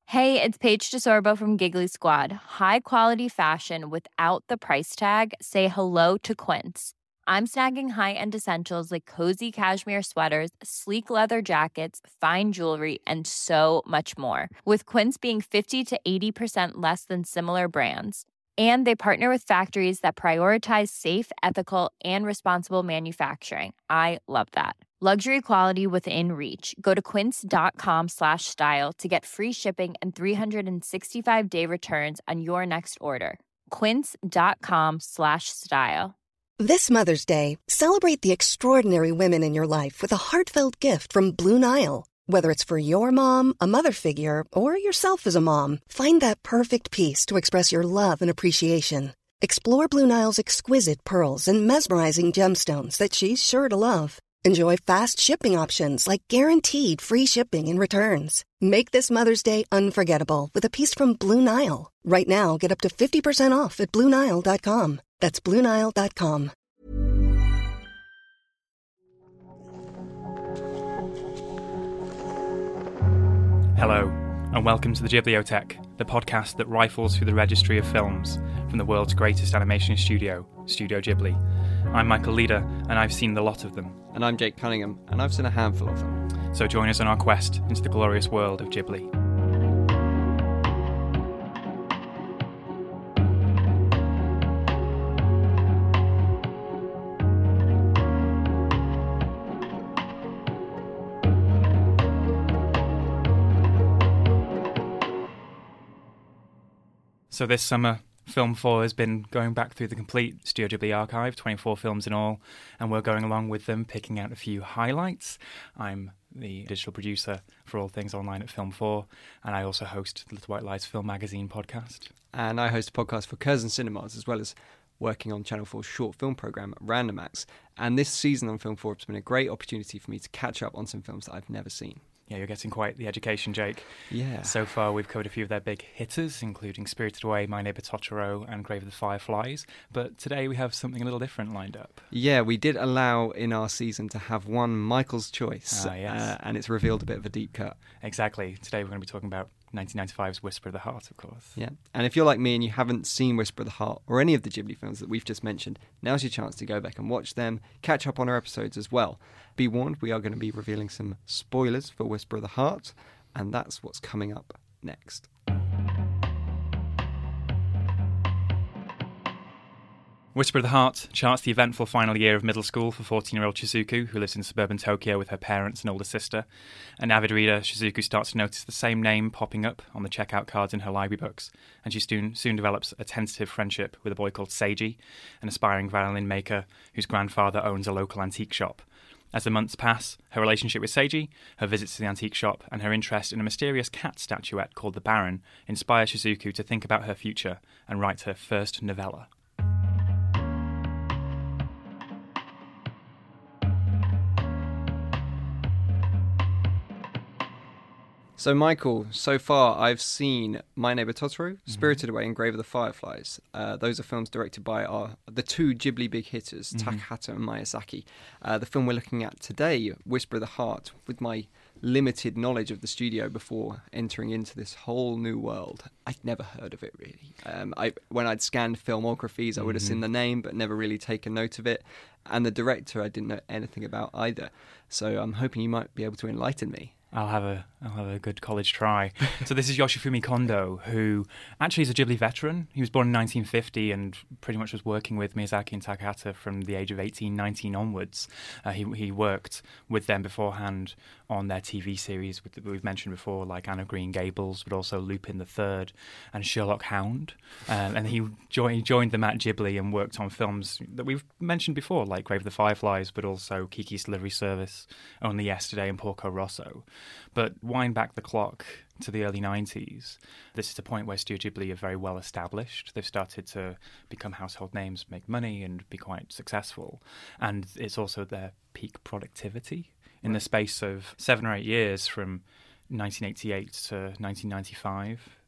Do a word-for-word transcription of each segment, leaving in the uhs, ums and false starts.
Hey, it's Paige DeSorbo from Giggly Squad. High quality fashion without the price tag. Say hello to Quince. I'm snagging high-end essentials like cozy cashmere sweaters, sleek leather jackets, fine jewelry, and so much more. With Quince being fifty to eighty percent less than similar brands. And they partner with factories that prioritize safe, ethical, and responsible manufacturing. I love that. Luxury quality within reach. Go to quince.com slash style to get free shipping and three sixty-five day returns on your next order. Quince.com slash style. This Mother's Day, celebrate the extraordinary women in your life with a heartfelt gift from Blue Nile. Whether it's for your mom, a mother figure, or yourself as a mom, find that perfect piece to express your love and appreciation. Explore Blue Nile's exquisite pearls and mesmerizing gemstones that she's sure to love. Enjoy fast shipping options like guaranteed free shipping and returns. Make this Mother's Day unforgettable with a piece from Blue Nile. Right now, get up to fifty percent off at blue nile dot com. That's blue nile dot com. Hello, and welcome to the Ghibliotheque, the podcast that rifles through the registry of films from the world's greatest animation studio, Studio Ghibli. I'm Michael Leader, and I've seen the lot of them. And I'm Jake Cunningham, and I've seen a handful of them. So join us on our quest into the glorious world of Ghibli. So this summer, Film four has been going back through the complete Studio Ghibli archive, twenty-four films in all, and we're going along with them, picking out a few highlights. I'm the digital producer for all things online at Film four, and I also host the Little White Lies Film Magazine podcast. And I host a podcast for Curzon Cinemas, as well as working on Channel four's short film programme, Random Acts. And this season on Film four has been a great opportunity for me to catch up on some films that I've never seen. Yeah, you're getting quite the education, Jake. Yeah. So far, we've covered a few of their big hitters, including Spirited Away, My Neighbor Totoro, and Grave of the Fireflies. But today we have something a little different lined up. Yeah, we did allow in our season to have one Michael's Choice, ah, yes. uh, and it's revealed a bit of a deep cut. Exactly. Today we're going to be talking about nineteen ninety-five's Whisper of the Heart, of course. Yeah, and if you're like me and you haven't seen Whisper of the Heart or any of the Ghibli films that we've just mentioned, now's your chance to go back and watch them, catch up on our episodes as well. Be warned, we are going to be revealing some spoilers for Whisper of the Heart, and that's what's coming up next. Whisper of the Heart charts the eventful final year of middle school for fourteen-year-old Shizuku, who lives in suburban Tokyo with her parents and older sister. An avid reader, Shizuku starts to notice the same name popping up on the checkout cards in her library books, and she soon, soon develops a tentative friendship with a boy called Seiji, an aspiring violin maker whose grandfather owns a local antique shop. As the months pass, her relationship with Seiji, her visits to the antique shop, and her interest in a mysterious cat statuette called the Baron inspire Shizuku to think about her future and write her first novella. So, Michael, so far I've seen My Neighbor Totoro, Spirited Away, and Grave of the Fireflies. Uh, those are films directed by our the two Ghibli big hitters, mm-hmm. Takahata and Miyazaki. Uh, the film we're looking at today, Whisper of the Heart, with my limited knowledge of the studio before entering into this whole new world, I'd never heard of it, really. Um, I when I'd scanned filmographies, I would have mm-hmm. seen the name, but never really taken note of it. And the director, I didn't know anything about either. So I'm hoping you might be able to enlighten me. I'll have a I'll have a good college try. So this is Yoshifumi Kondo, who actually is a Ghibli veteran. He was born in nineteen fifty and pretty much was working with Miyazaki and Takahata from the age of eighteen, nineteen onwards. Uh, he he worked with them beforehand on their T V series with, that we've mentioned before, like Anne of Green Gables, but also Lupin the Third and Sherlock Hound. Um, and he joined, joined them at Ghibli and worked on films that we've mentioned before, like Grave of the Fireflies, but also Kiki's Delivery Service, Only Yesterday, and Porco Rosso. But wind back the clock to the early nineties. This is the point where Studio Ghibli are very well established. They've started to become household names, make money, and be quite successful. And it's also their peak productivity. In the space of seven or eight years, from nineteen eighty-eight to nineteen ninety-five,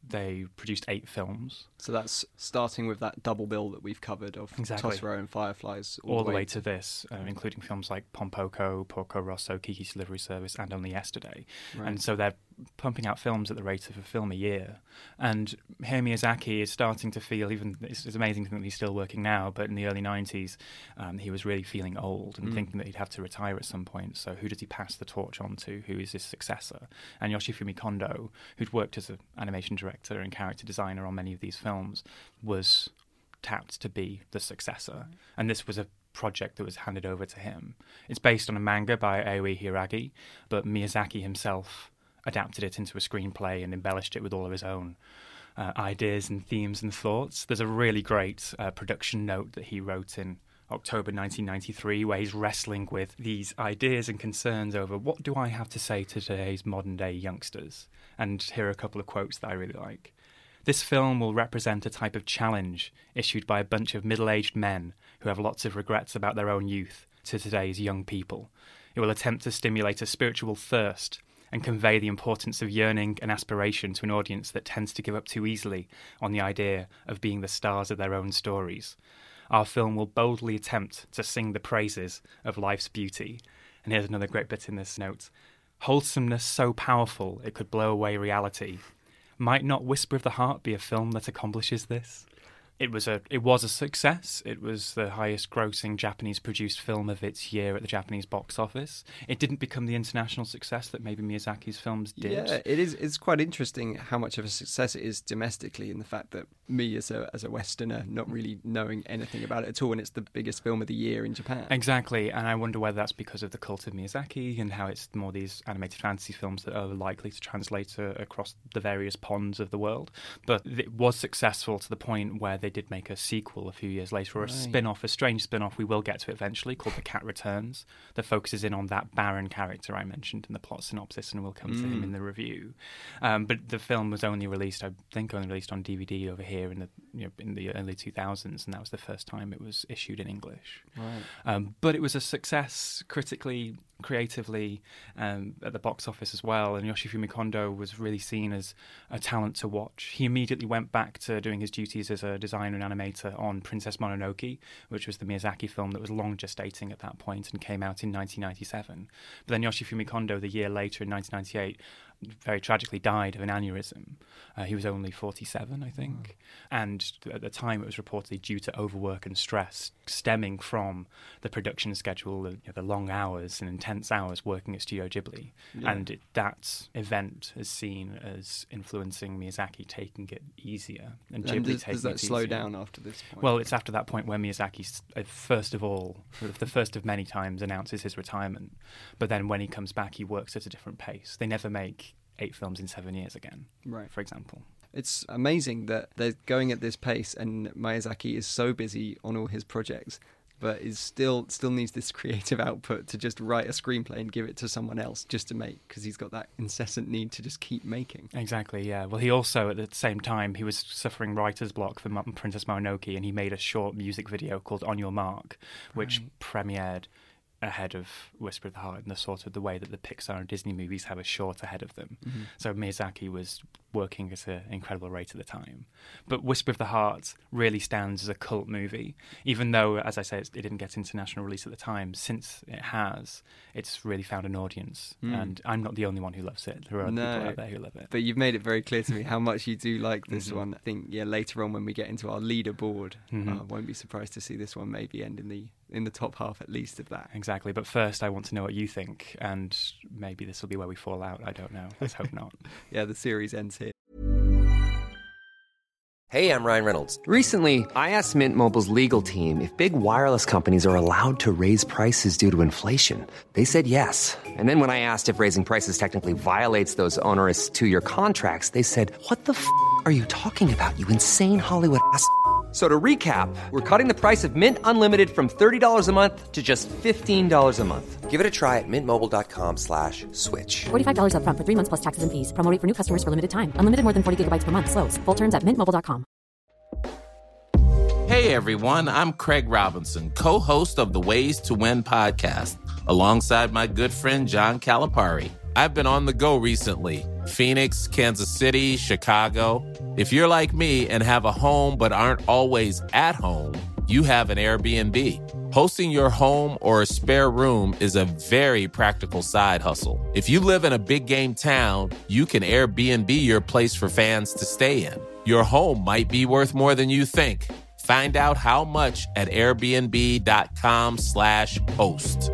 They produced eight films. So that's starting with that double bill that we've covered of Exactly. Totoro and Fireflies. All, all the way, way to this, uh, including films like Pompoko, Porco Rosso, Kiki's Delivery Service, and Only Yesterday. Right. And so they're pumping out films at the rate of a film a year. And Hayao Miyazaki is starting to feel, even, it's, it's amazing that he's still working now, but in the early nineties, um, he was really feeling old and mm. thinking that he'd have to retire at some point. So who does he pass the torch on to? Who is his successor? And Yoshifumi Kondo, who'd worked as an animation director and character designer on many of these films, was tapped to be the successor. And this was a project that was handed over to him. It's based on a manga by Aoi Hiragi, but Miyazaki himself adapted it into a screenplay and embellished it with all of his own uh, ideas and themes and thoughts. There's a really great uh, production note that he wrote in October nineteen ninety-three where he's wrestling with these ideas and concerns over what do I have to say to today's modern-day youngsters. And here are a couple of quotes that I really like. This film will represent a type of challenge issued by a bunch of middle-aged men who have lots of regrets about their own youth to today's young people. It will attempt to stimulate a spiritual thirst and convey the importance of yearning and aspiration to an audience that tends to give up too easily on the idea of being the stars of their own stories. Our film will boldly attempt to sing the praises of life's beauty. And here's another great bit in this note. Wholesomeness so powerful it could blow away reality. Might not Whisper of the Heart be a film that accomplishes this? It was a it was a success. It was the highest grossing Japanese produced film of its year at the Japanese box office. It didn't become the international success that maybe Miyazaki's films did. Yeah, it is it's quite interesting how much of a success it is domestically, in the fact that me as a as a Westerner not really knowing anything about it at all, and it's the biggest film of the year in Japan. Exactly, and I wonder whether that's because of the cult of Miyazaki and how it's more these animated fantasy films that are likely to translate uh, across the various ponds of the world. But it was successful to the point where they did make a sequel a few years later, or a right. spin-off, a strange spin-off, we will get to it eventually, called The Cat Returns, that focuses in on that Baron character I mentioned in the plot synopsis, and we'll come mm. to him in the review. Um, but the film was only released, I think only released on D V D over here in the you know, in the early two thousands, and that was the first time it was issued in English. Right. Um, but it was a success critically, creatively, um, at the box office as well, and Yoshifumi Kondo was really seen as a talent to watch. He immediately went back to doing his duties as a designer and animator on Princess Mononoke, which was the Miyazaki film that was long gestating at that point and came out in nineteen ninety-seven. But then Yoshifumi Kondo, the year later in nineteen ninety-eight, very tragically died of an aneurysm. Uh, he was only forty-seven, I think. Mm. And at the time it was reportedly due to overwork and stress stemming from the production schedule, you know, the long hours and intense hours working at Studio Ghibli. Yeah. And it, that event is seen as influencing Miyazaki taking it easier. And, and Ghibli does, taking does that it slow easier. down after this point? Well, it's after that point where Miyazaki, uh, first of all, the first of many times, announces his retirement. But then when he comes back, he works at a different pace. They never make eight films in seven years again, right. for example. It's amazing that they're going at this pace, and Miyazaki is so busy on all his projects, but is still still needs this creative output to just write a screenplay and give it to someone else just to make, because he's got that incessant need to just keep making. Exactly, yeah. Well, he also, at the same time, he was suffering writer's block for M- Princess Mononoke, and he made a short music video called On Your Mark, which right. premiered ahead of Whisper of the Heart in the sort of the way that the Pixar and Disney movies have a short ahead of them. Mm-hmm. So Miyazaki was working at an incredible rate at the time. But Whisper of the Heart really stands as a cult movie, even though, as I say, it didn't get international release at the time. Since it has, it's really found an audience. Mm. And I'm not the only one who loves it. There are other no, people out there who love it. But you've made it very clear to me how much you do like this mm-hmm. one. I think, yeah, later on when we get into our leaderboard, mm-hmm. I uh, won't be surprised to see this one maybe end in the in the top half at least of that. Exactly. But first I want to know what you think, and maybe this will be where we fall out. I don't know. Let's hope not. Yeah, the series ends here. Hey, I'm Ryan Reynolds. Recently, I asked Mint Mobile's legal team if big wireless companies are allowed to raise prices due to inflation. They said yes. And then when I asked if raising prices technically violates those onerous two-year contracts, they said, what the f*** are you talking about, you insane Hollywood ass f- So to recap, we're cutting the price of Mint Unlimited from thirty dollars a month to just fifteen dollars a month. Give it a try at mintmobile.com slash switch. forty-five dollars up front for three months plus taxes and fees. Promo rate for new customers for limited time. Unlimited more than forty gigabytes per month. Slows full terms at mint mobile dot com. Hey everyone, I'm Craig Robinson, co-host of the Ways to Win podcast, alongside my good friend John Calipari. I've been on the go recently. Phoenix, Kansas City, Chicago. If you're like me and have a home but aren't always at home, you have an Airbnb. Hosting your home or a spare room is a very practical side hustle. If you live in a big game town, you can Airbnb your place for fans to stay in. Your home might be worth more than you think. Find out how much at airbnb.com slash host.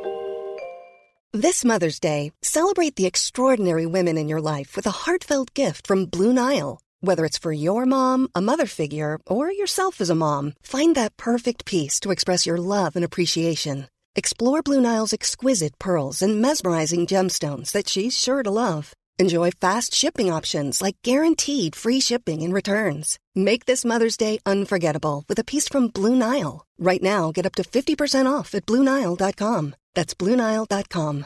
This Mother's Day, celebrate the extraordinary women in your life with a heartfelt gift from Blue Nile. Whether it's for your mom, a mother figure, or yourself as a mom, find that perfect piece to express your love and appreciation. Explore Blue Nile's exquisite pearls and mesmerizing gemstones that she's sure to love. Enjoy fast shipping options like guaranteed free shipping and returns. Make this Mother's Day unforgettable with a piece from Blue Nile. Right now, get up to fifty percent off at blue nile dot com. That's blue nile dot com.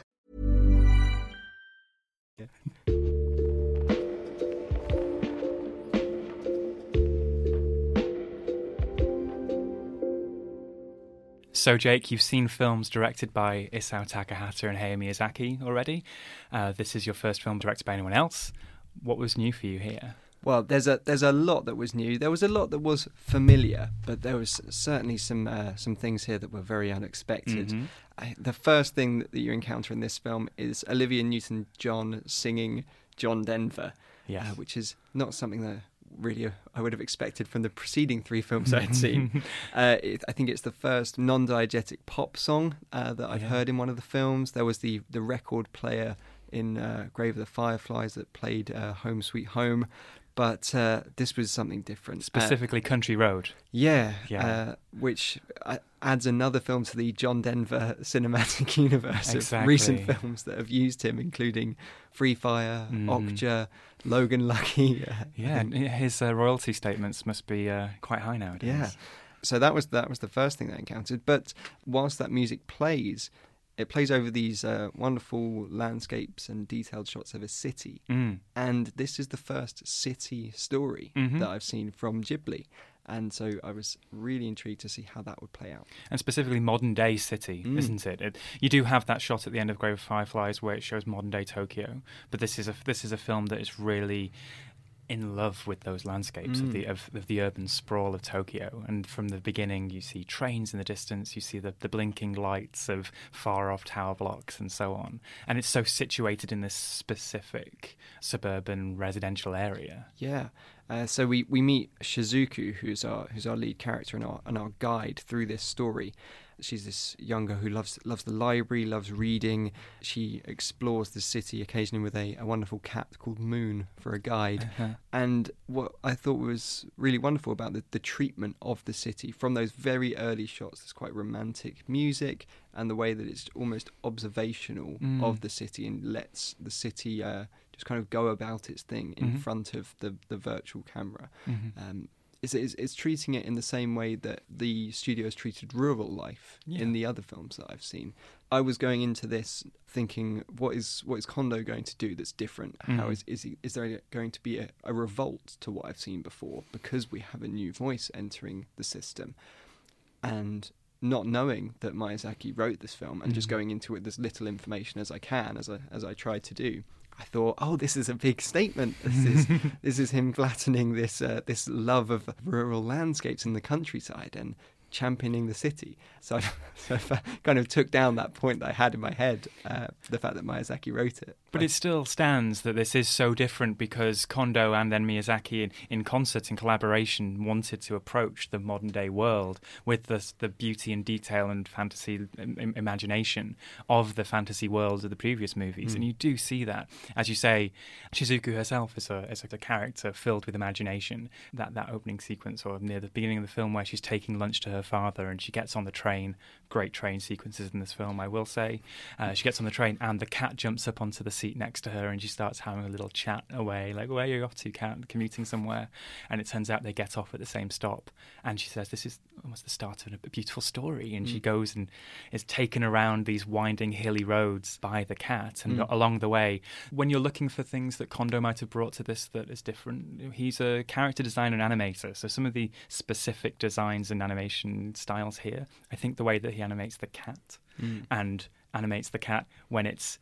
So, Jake, you've seen films directed by Isao Takahata and Hayao Miyazaki already. Uh, this is your first film directed by anyone else. What was new for you here? Well, there's a there's a lot that was new. There was a lot that was familiar, but there was certainly some uh, some things here that were very unexpected. Mm-hmm. I, the first thing that you encounter in this film is Olivia Newton-John singing John Denver, Yes. uh, which is not something that really I would have expected from the preceding three films I had seen. uh, it, I think it's the first non-diegetic pop song uh, that I've Yeah. heard in one of the films. There was the, the record player in uh, Grave of the Fireflies that played uh, Home Sweet Home, but uh, this was something different. Specifically uh, Country Road. Yeah, Yeah. Uh, which uh, adds another film to the John Denver cinematic universe Exactly. of recent films that have used him, including Free Fire, Mm. Okja, Logan Lucky. Uh, Yeah, and his uh, royalty statements must be uh, quite high nowadays. Yeah. So that was that was the first thing that I encountered. But whilst that music plays, it plays over these uh, wonderful landscapes and detailed shots of a city. Mm. And this is the first city story Mhm. that I've seen from Ghibli. And so I was really intrigued to see how that would play out. And specifically modern day city, Mm. isn't it? it? You do have that shot at the end of Grave of Fireflies where it shows modern day Tokyo, but this is a this is a film that is really in love with those landscapes of Mm. the of, of the urban sprawl of Tokyo. And from the beginning, you see trains in the distance, you see the, the blinking lights of far off tower blocks, and so on. And it's so situated in this specific suburban residential area. Yeah. Uh, so we, we meet Shizuku, who's our who's our lead character and our and our guide through this story. She's this young girl who loves loves the library, loves reading. She explores the city occasionally with a, a wonderful cat called Moon for a guide. Uh-huh. And what I thought was really wonderful about the, the treatment of the city from those very early shots, there's quite romantic music and the way that it's almost observational Mm. of the city and lets the city uh, just kind of go about its thing in Mhm. front of the, the virtual camera. Mhm. Um, it's, it's, it's treating it in the same way that the studio has treated rural life Yeah. in the other films that I've seen. I was going into this thinking, what is what is Kondo going to do that's different? How Mhm. is is, he, is there going to be a, a revolt to what I've seen before because we have a new voice entering the system? And not knowing that Miyazaki wrote this film and just Mhm. going into it as little information as I can, as I as I tried to do, I thought, oh, this is a big statement. This is this is him flattening this uh, this love of rural landscapes in the countryside and championing the city. So I, so I kind of took down that point that I had in my head, uh, the fact that Miyazaki wrote it. But it still stands that this is so different because Kondo and then Miyazaki, in, in concert, in collaboration, wanted to approach the modern day world with the, the beauty and detail and fantasy im- imagination of the fantasy worlds of the previous movies. Mm. And you do see that. As you say, Shizuku herself is a, is a character filled with imagination. That, that opening sequence, or near the beginning of the film, where she's taking lunch to her father and she gets on the train. Great train sequences in this film, I will say. Uh, she gets on the train and the cat jumps up onto the seat next to her and she starts having a little chat away, like, where are you off to, cat? Commuting somewhere. And it turns out they get off at the same stop. And she says, this is almost the start of a beautiful story. And mm. she goes and is taken around these winding hilly roads by the cat. And mm. along the way, when you're looking for things that Kondo might have brought to this that is different, he's a character designer and animator. So some of the specific designs and animation styles here, I think the way that he animates the cat mm. and animates the cat when it's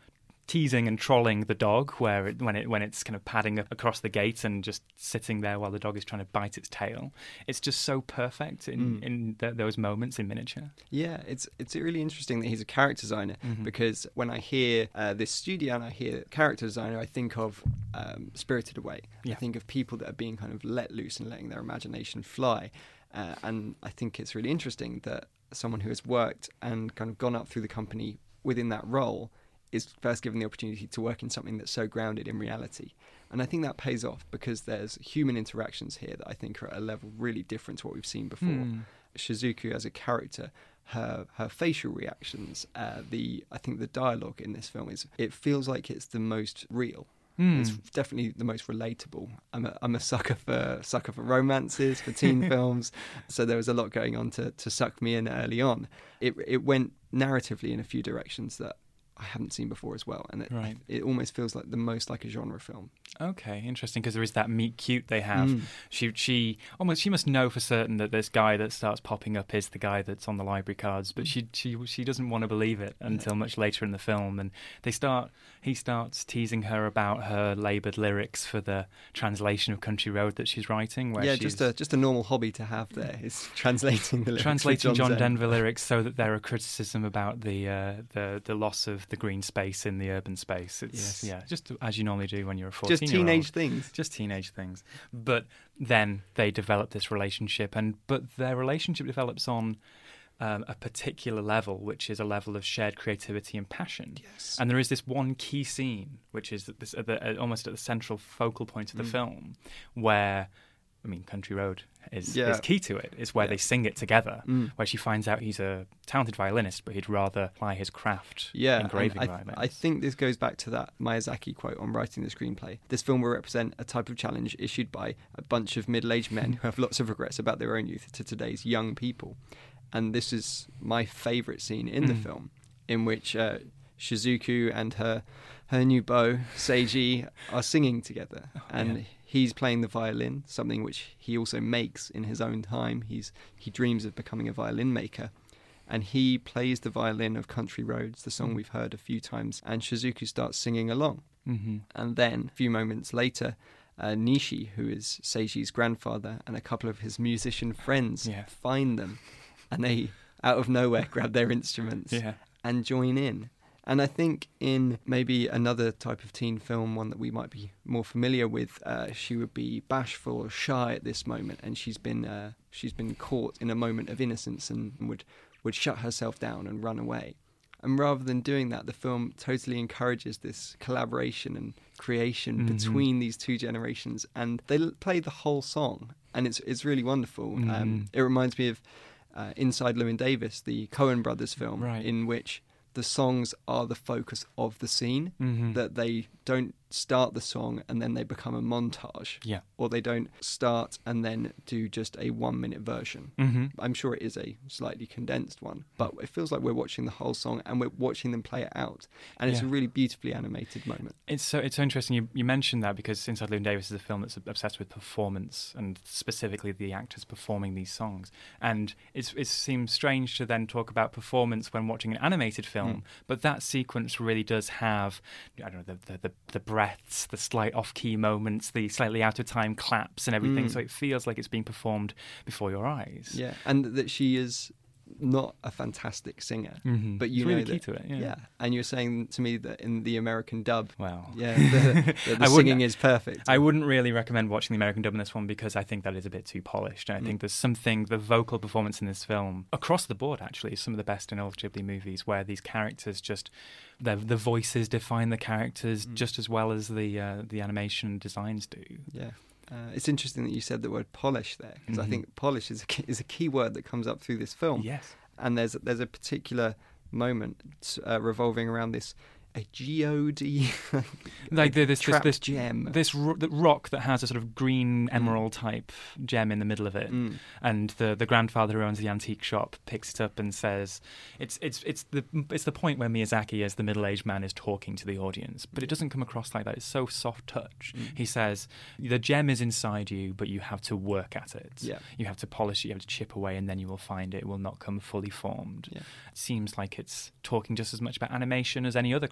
teasing and trolling the dog, where it, when it when it's kind of padding across the gate and just sitting there while the dog is trying to bite its tail. It's just so perfect in mm. in th- those moments in miniature. Yeah, it's it's really interesting that he's a character designer mm-hmm. because when I hear uh, this studio and I hear character designer, I think of um, Spirited Away. Yeah. I think of people that are being kind of let loose and letting their imagination fly. Uh, and I think it's really interesting that someone who has worked and kind of gone up through the company within that role is first given the opportunity to work in something that's so grounded in reality. And I think that pays off because there's human interactions here that I think are at a level really different to what we've seen before. Mm. Shizuku as a character, her her facial reactions, uh, the I think the dialogue in this film is, it feels like it's the most real. Mm. It's definitely the most relatable. I'm a, I'm a sucker for sucker for romances, for teen films, so there was a lot going on to, to suck me in early on. It it went narratively in a few directions that I haven't seen before as well, and it, right. it almost feels like the most like a genre film. Okay, interesting, because there is that meet cute they have. Mm. She she almost she must know for certain that this guy that starts popping up is the guy that's on the library cards, but she she she doesn't want to believe it until yeah. much later in the film, and they start he starts teasing her about her laboured lyrics for the translation of Country Road that she's writing. Where yeah, she's, just a just a normal hobby to have there is translating the lyrics. Translating John, John Denver lyrics so that they're a criticism about the uh, the the loss of the green space in the urban space. It's yes. yeah, just as you normally do when you're a fourteen. Just teenage things. Just teenage things. But then they develop this relationship, and but their relationship develops on um, a particular level, which is a level of shared creativity and passion. Yes. And there is this one key scene, which is at this, at the, at almost at the central focal point of the mm. film, where, I mean, Country Road is, yeah. is key to it. It's where yeah. they sing it together, mm. where she finds out he's a talented violinist, but he'd rather apply his craft yeah, engraving I, violins. I think this goes back to that Miyazaki quote on writing the screenplay. This film will represent a type of challenge issued by a bunch of middle-aged men who have lots of regrets about their own youth to today's young people. And this is my favourite scene in mm. the film, in which uh, Shizuku and her her new beau, Seiji, are singing together. Oh, and yeah. he's playing the violin, something which he also makes in his own time. He's He dreams of becoming a violin maker. And he plays the violin of Country Roads, the song mm. we've heard a few times, and Shizuku starts singing along. Mm-hmm. And then, a few moments later, uh, Nishi, who is Seiji's grandfather, and a couple of his musician friends yeah. find them. And they, out of nowhere, grab their instruments yeah. and join in. And I think in maybe another type of teen film, one that we might be more familiar with, uh, she would be bashful or shy at this moment, and she's been uh, she's been caught in a moment of innocence and would would shut herself down and run away. And rather than doing that, the film totally encourages this collaboration and creation mm-hmm. between these two generations, and they l- play the whole song, and it's it's really wonderful. Mm-hmm. Um, it reminds me of Uh, Inside Llewyn Davis, the Coen brothers film, right. in which the songs are the focus of the scene, mm-hmm. that they don't start the song and then they become a montage, yeah. or they don't start and then do just a one-minute version. Mm-hmm. I'm sure it is a slightly condensed one, but it feels like we're watching the whole song and we're watching them play it out, and it's yeah. a really beautifully animated moment. It's so it's so interesting you, you mentioned that, because Inside Llewyn Davis is a film that's obsessed with performance, and specifically the actors performing these songs. And it's, it seems strange to then talk about performance when watching an animated film, mm. but that sequence really does have, I don't know, the the, the, the breaths, the slight off-key moments, the slightly out-of-time claps and everything, mm. so it feels like it's being performed before your eyes. Yeah, and that she is not a fantastic singer, mm-hmm. but you it's know really that, key to it. Yeah. yeah, and you're saying to me that in the American dub, well, yeah, the, the, the singing is perfect. I wouldn't really recommend watching the American dub in this one, because I think that is a bit too polished. And I mm. think there's something, the vocal performance in this film, across the board actually, is some of the best in all Ghibli movies, where these characters just, the the voices define the characters mm. just as well as the uh, the animation designs do. Yeah. Uh, it's interesting that you said the word polish there, because mm-hmm. I think polish is a key, is a key word that comes up through this film. Yes. And there's there's a particular moment uh, revolving around this a geode like this this, this gem, this ro- the rock that has a sort of green emerald mm. type gem in the middle of it, mm. and the the grandfather who owns the antique shop picks it up and says, it's it's it's the it's the point where Miyazaki as the middle-aged man is talking to the audience, but it doesn't come across like that. It's so soft touch. Mm. He says the gem is inside you, but you have to work at it. Yeah. You have to polish it, you have to chip away, and then you will find it, it will not come fully formed. Yeah. It seems like it's talking just as much about animation as any other craft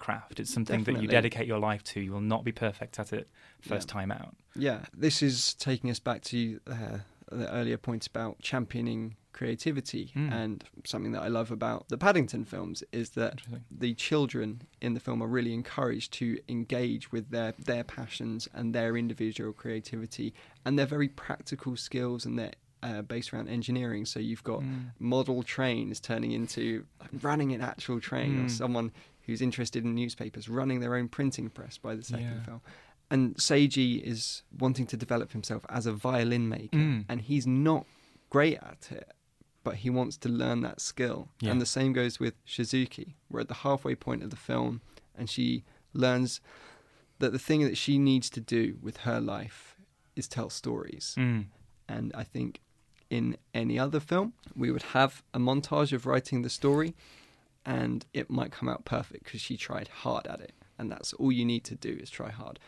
craft. It's something Definitely. that you dedicate your life to. You will not be perfect at it first Yeah. time out. Yeah, this is taking us back to uh, the earlier point about championing creativity, Mm. and something that I love about the Paddington films is that Interesting. the children in the film are really encouraged to engage with their, their passions and their individual creativity and their very practical skills, and they're uh, based around engineering. So you've got Mm. model trains turning into running an actual train, or Mm. someone who's interested in newspapers running their own printing press by the second Yeah. film. And Seiji is wanting to develop himself as a violin maker, Mm. and he's not great at it, but he wants to learn that skill. Yeah. And the same goes with Shizuki. We're at the halfway point of the film, and she learns that the thing that she needs to do with her life is tell stories. Mm. And I think in any other film, we would have a montage of writing the story, and it might come out perfect because she tried hard at it. And that's all you need to do, is try hard.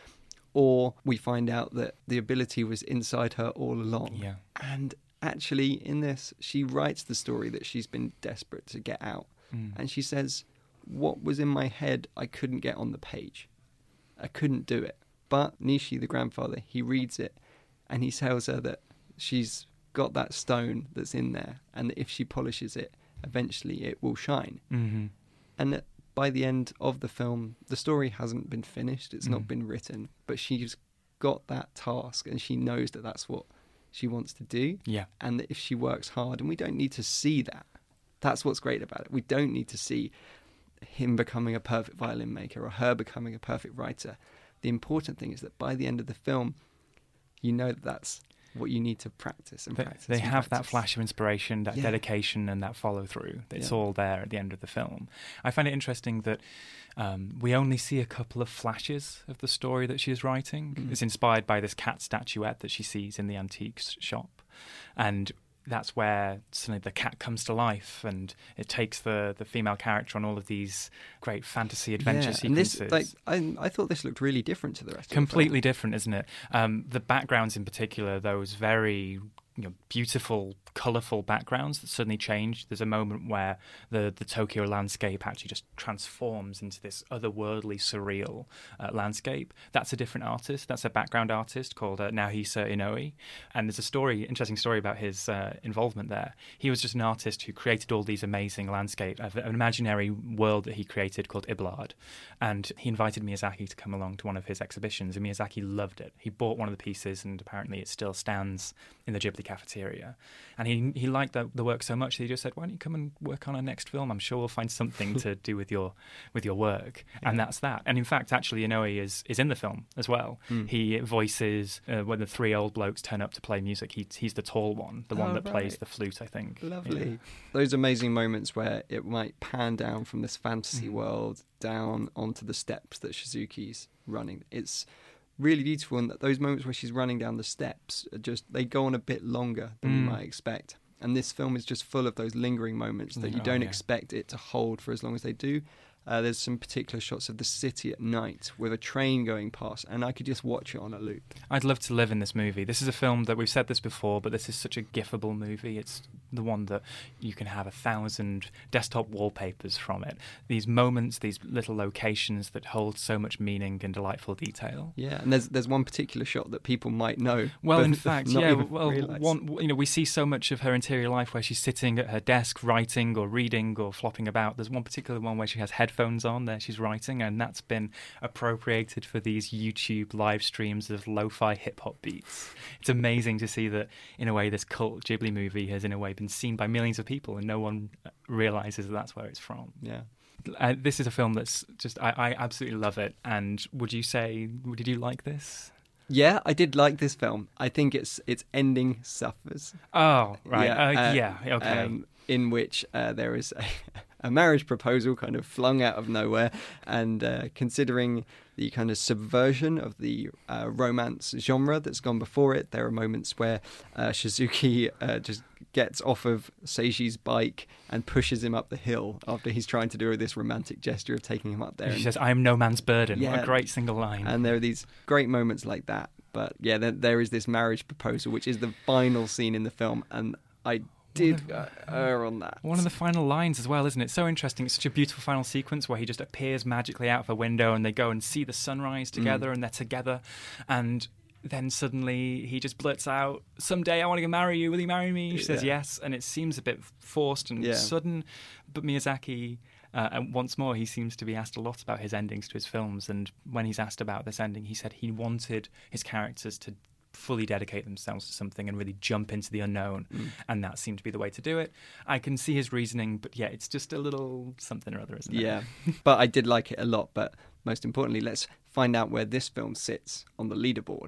Or we find out that the ability was inside her all along. Yeah. And actually, in this, she writes the story that she's been desperate to get out. Mm. And she says, what was in my head, I couldn't get on the page. I couldn't do it. But Nishi, the grandfather, he reads it, and he tells her that she's got that stone that's in there, and that if she polishes it, eventually it will shine. Mm-hmm. And that by the end of the film, the story hasn't been finished, it's Mm. not been written, but she's got that task, and she knows that that's what she wants to do. Yeah. And that if she works hard, and we don't need to see that. That's what's great about it. We don't need to see him becoming a perfect violin maker or her becoming a perfect writer. The important thing is that by the end of the film, you know that that's what you need to practice and They, practice. they and have that practice. flash of inspiration, that Yeah. dedication, and that follow through. It's Yeah. all there at the end of the film. I find it interesting that um, we only see a couple of flashes of the story that she is writing. Mm. It's inspired by this cat statuette that she sees in the antiques shop, and that's where suddenly the cat comes to life, and it takes the, the female character on all of these great fantasy adventure yeah. sequences. And this, like, I, I thought this looked really different to the rest of Completely the film. different, isn't it? Um, the backgrounds in particular, those very you know, beautiful, colourful backgrounds that suddenly change. There's a moment where the, the Tokyo landscape actually just transforms into this otherworldly, surreal uh, landscape. That's a different artist. That's a background artist called uh, Nahisa Inoue. And there's a story, interesting story about his uh, involvement there. He was just an artist who created all these amazing landscapes, uh, an imaginary world that he created called Iblard. And he invited Miyazaki to come along to one of his exhibitions, and Miyazaki loved it. He bought one of the pieces, and apparently it still stands in the Ghibli cafeteria. And he he liked the, the work so much that he just said, why don't you come and work on our next film? I'm sure we'll find something to do with your with your work. Yeah. And that's that. And in fact, actually, Inoue is, is in the film as well. Mm. He voices, uh, when the three old blokes turn up to play music, he, he's the tall one, the one oh, that right. plays the flute, I think. Lovely. Yeah. Those amazing moments where it might pan down from this fantasy Mm. world down onto the steps that Shizuki's running. It's really beautiful, and those moments where she's running down the steps are just, they go on a bit longer than Mm. you might expect. And this film is just full of those lingering moments that you Oh, don't yeah. expect it to hold for as long as they do. Uh, there's some particular shots of the city at night with a train going past, and I could just watch it on a loop. I'd love to live in this movie. This is a film that, we've said this before, but this is such a gifable movie. It's the one that you can have a thousand desktop wallpapers from it. These moments, these little locations that hold so much meaning and delightful detail. Yeah, and there's there's one particular shot that people might know. Well, but in fact, not yeah. even Well, realise. one, you know, we see so much of her interior life where she's sitting at her desk writing or reading or flopping about. There's one particular one where she has headphones on there, she's writing, and that's been appropriated for these YouTube live streams of lo-fi hip-hop beats. It's amazing to see that, in a way, this cult Ghibli movie has, in a way, been seen by millions of people, and no one realises that that's where it's from. Yeah. Uh, this is a film that's just, I, I absolutely love it. And would you say, did you like this? Yeah, I did like this film. I think its its ending suffers. Oh, right. Yeah, uh, uh, yeah okay. Um, in which uh, there is a, a marriage proposal kind of flung out of nowhere, and uh, considering the kind of subversion of the uh, romance genre that's gone before it, there are moments where uh, Shizuki uh, just gets off of Seiji's bike and pushes him up the hill after he's trying to do this romantic gesture of taking him up there. She and, says, I am no man's burden. What Yeah. a great single line. and there are these great moments like that. But yeah, there, there is this marriage proposal, which is the final scene in the film, and I did uh, err on that. One of the final lines as well, isn't it? So interesting. It's such a beautiful final sequence where he just appears magically out of a window and they go and see the sunrise together mm. and they're together. And then suddenly he just blurts out, "Someday I want to marry you. Will you marry me?" She yeah. says yes. And it seems a bit forced and yeah. sudden. But Miyazaki, uh, and once more, he seems to be asked a lot about his endings to his films. And when he's asked about this ending, he said he wanted his characters to fully dedicate themselves to something and really jump into the unknown. Mm. And that seemed to be the way to do it. I can see his reasoning, but yeah, it's just a little something or other, isn't it? Yeah, but I did like it a lot. But most importantly, let's find out where this film sits on the leaderboard.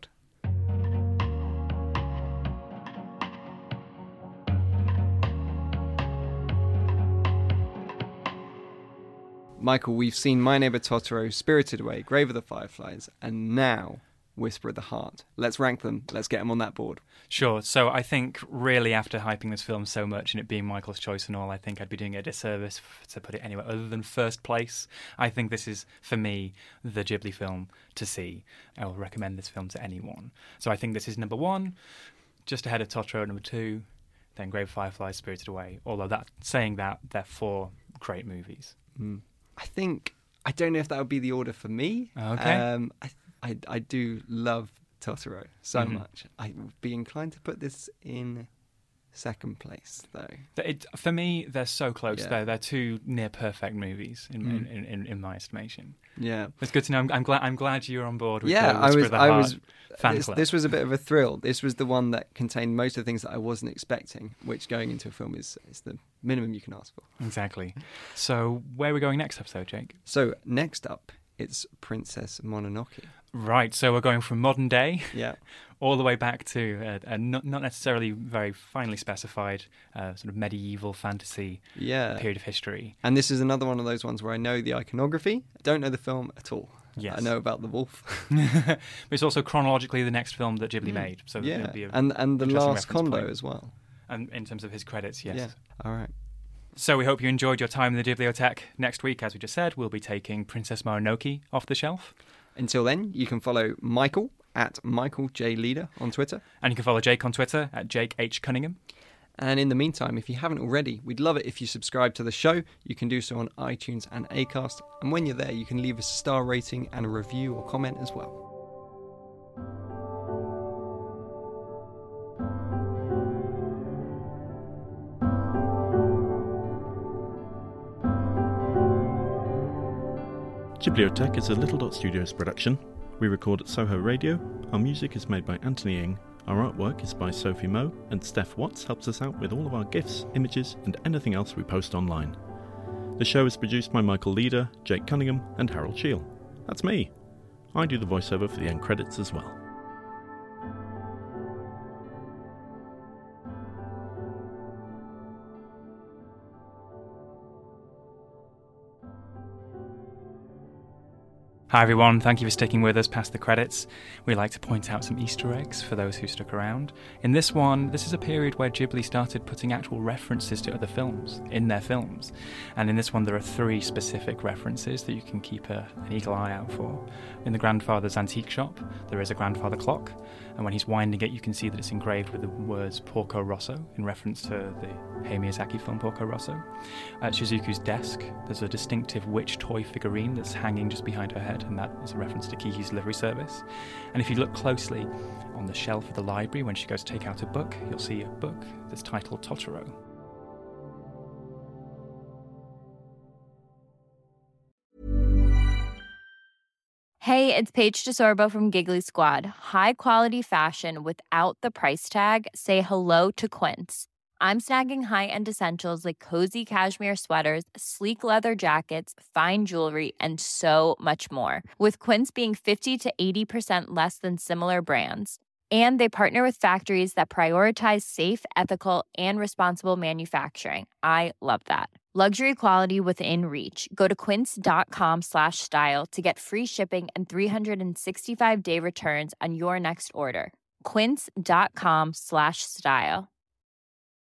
Michael, we've seen My Neighbor Totoro, Spirited Away, Grave of the Fireflies, and now Whisper of the Heart. Let's rank them. Let's get them on that board. Sure. So I think really after hyping this film so much and it being Michael's choice and all, I think I'd be doing it a disservice to put it anywhere other than first place. I think this is, for me, the Ghibli film to see. I will recommend this film to anyone. So I think this is number one, just ahead of Totoro, number two, then Grave of Fireflies, Spirited Away. Although that saying that, they're four great movies. Mm. I think, I don't know if that would be the order for me. Okay. Um, I, I, I do love Totoro so mm-hmm. much. I would be inclined to put this in second place, though. It, for me, they're so close. Yeah. They're, they're two near-perfect movies, in, mm. in, in, in my estimation. Yeah. It's good to know. I'm, I'm glad I'm glad you're on board with yeah, the I Whisper was, of the I Heart was, fan this, club. this was a bit of a thrill. This was the one that contained most of the things that I wasn't expecting, which going into a film is, is the minimum you can ask for. Exactly. So where are we going next episode, Jake? So next up, it's Princess Mononoke. Right, so we're going from modern day yeah. all the way back to a, a not, not necessarily very finely specified uh, sort of medieval fantasy yeah. period of history. And this is another one of those ones where I know the iconography, I don't know the film at all. Yes. I know about the wolf. But it's also chronologically the next film that Ghibli mm. made. So yeah, it'll be a and, and the last Kondo point. as well. And in terms of his credits, yes. Yeah, all right. So we hope you enjoyed your time in the Ghibliotheque. Next week, as we just said, we'll be taking Princess Mononoke off the shelf. Until then, you can follow Michael at Michael J. Leader on Twitter. And you can follow Jake on Twitter at Jake H. Cunningham. And in the meantime, if you haven't already, we'd love it if you subscribe to the show. You can do so on iTunes and Acast. And when you're there, you can leave us a star rating and a review or comment as well. Ghibliotheque is a Little Dot Studios production. We record at Soho Radio. Our music is made by Anthony Ng. Our artwork is by Sophie Moe, and Steph Watts helps us out with all of our GIFs, images, and anything else we post online. The show is produced by Michael Leader, Jake Cunningham, and Harold Scheel. That's me. I do the voiceover for the end credits as well. Hi everyone, thank you for sticking with us past the credits. We like to point out some Easter eggs for those who stuck around. In this one, this is a period where Ghibli started putting actual references to other films in their films. And in this one there are three specific references that you can keep a, an eagle eye out for. In the grandfather's antique shop, there is a grandfather clock, and when he's winding it you can see that it's engraved with the words Porco Rosso, in reference to the Hayao Miyazaki film Porco Rosso. At Shizuku's desk, there's a distinctive witch toy figurine that's hanging just behind her head, and that is a reference to Kiki's delivery service. And if you look closely on the shelf of the library when she goes to take out a book, you'll see a book that's titled Totoro. Hey, it's Paige DeSorbo from Giggly Squad. High quality fashion without the price tag. Say hello to Quince. I'm snagging high-end essentials like cozy cashmere sweaters, sleek leather jackets, fine jewelry, and so much more. With Quince being fifty to eighty percent less than similar brands. And they partner with factories that prioritize safe, ethical, and responsible manufacturing. I love that. Luxury quality within reach. Go to quince.com slash style to get free shipping and three sixty-five day returns on your next order. Quince.com slash style.